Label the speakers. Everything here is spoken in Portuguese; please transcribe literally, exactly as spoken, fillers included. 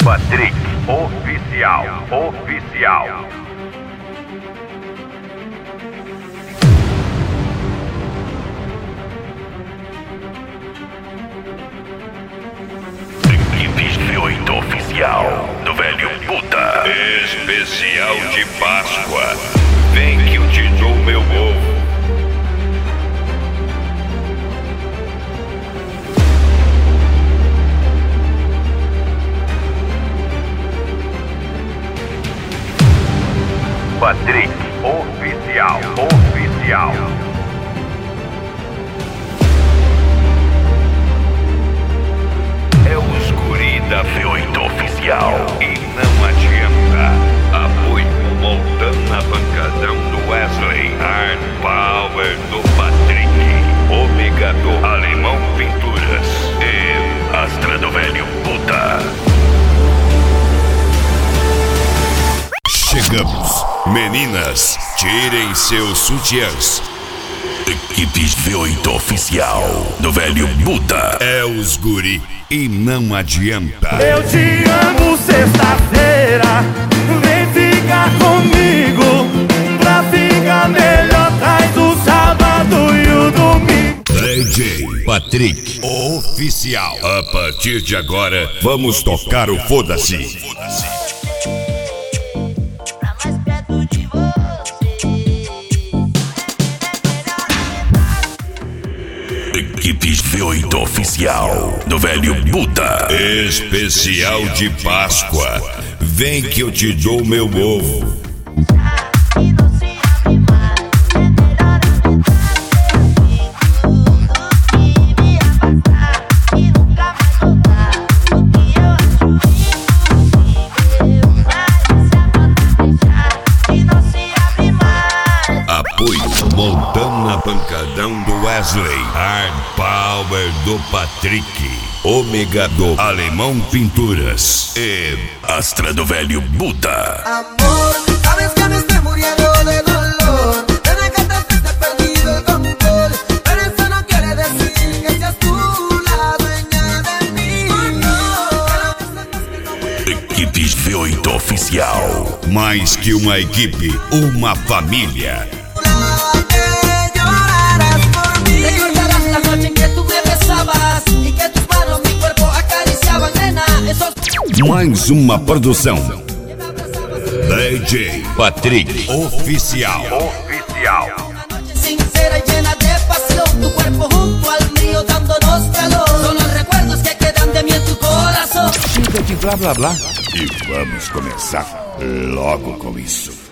Speaker 1: Patrick, oficial, oficial. Equipe V oito oficial do velho puta. Especial de Páscoa. Vem que eu te dou meu ovo. Patrick, oficial, oficial. É os guri da V oito oficial. E não adianta. Apoio Montana, pancadão do Wesley. Hard Power do Patrick. Ômega do Alemão Pinturas. E Astra do velho puta.
Speaker 2: Chegamos. Meninas, tirem seus sutiãs.
Speaker 1: Equipe V oito oficial do velho Buda.
Speaker 2: É os guri e não adianta.
Speaker 3: Eu te amo sexta-feira. Vem ficar comigo. Pra ficar melhor traz o sábado e o domingo.
Speaker 2: D J Patrick, oficial. A partir de agora, vamos tocar o foda-se.
Speaker 1: Equipe V oito oficial do velho Buda.
Speaker 2: Especial de Páscoa. Vem que eu te dou meu ovo. Apoio Montana, pancadão do Wesley. Hard Power do Patrick. Ômega do Alemão Pinturas. E
Speaker 1: Astra do velho Buda.
Speaker 4: Amor, sabes que me estoy muriendo de dolor. Te dejaste este perdido el control. Pero eso no quiere decir que seas tú la dueña de mí.
Speaker 1: Equipe V oito oficial.
Speaker 2: Mais que uma equipe, uma família.
Speaker 4: Recordarás la noche en que tú me besabas y que tus manos mi cuerpo acariciaban, nena. Esos...
Speaker 2: Mais uma produção. D J Patrick, oficial.
Speaker 1: Oficial.
Speaker 4: Una noche sincera y llena de pasión. Tu cuerpo junto al mío dándonos calor. Son los recuerdos que quedan de mí en tu corazón.
Speaker 2: Chega de blá blá blá. E vamos começar logo com isso.